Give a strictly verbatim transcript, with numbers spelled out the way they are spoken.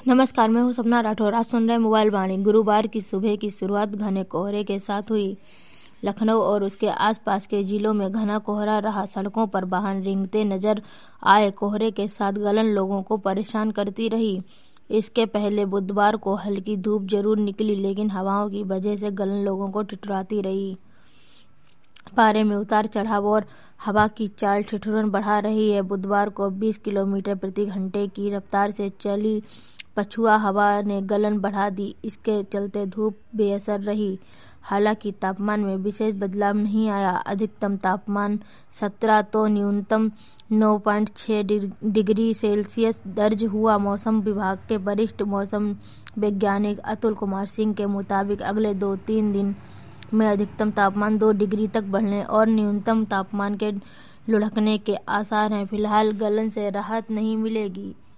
नमस्कार, मैं हूँ सपना राठौर। आप सुन रहे हैं मोबाइल वाणी। गुरुवार की सुबह की शुरुआत घने कोहरे के साथ हुई। लखनऊ और उसके आसपास के जिलों में घना कोहरा रहा। सड़कों पर वाहन रेंगते नजर आए। कोहरे के साथ गलन लोगों को परेशान करती रही। इसके पहले बुधवार को हल्की धूप जरूर निकली, लेकिन हवाओं की वजह से गलन लोगों को ठिठुराती रही। पारे में उतार चढ़ाव और हवा की चाल ठिठुरन बढ़ा रही है। बुधवार को बीस किलोमीटर प्रति घंटे की रफ्तार से चली पछुआ हवा ने गलन बढ़ा दी। इसके चलते धूप बेअसर रही। हालांकि तापमान में विशेष बदलाव नहीं आया। अधिकतम तापमान सत्रह तो न्यूनतम नौ पॉइंट छह डिग्री सेल्सियस दर्ज हुआ। मौसम विभाग के वरिष्ठ मौसम वैज्ञानिक अतुल कुमार सिंह के मुताबिक अगले दो तीन दिन में अधिकतम तापमान दो डिग्री तक बढ़ने और न्यूनतम तापमान के लुढ़कने के आसार हैं। फिलहाल गलन से राहत नहीं मिलेगी।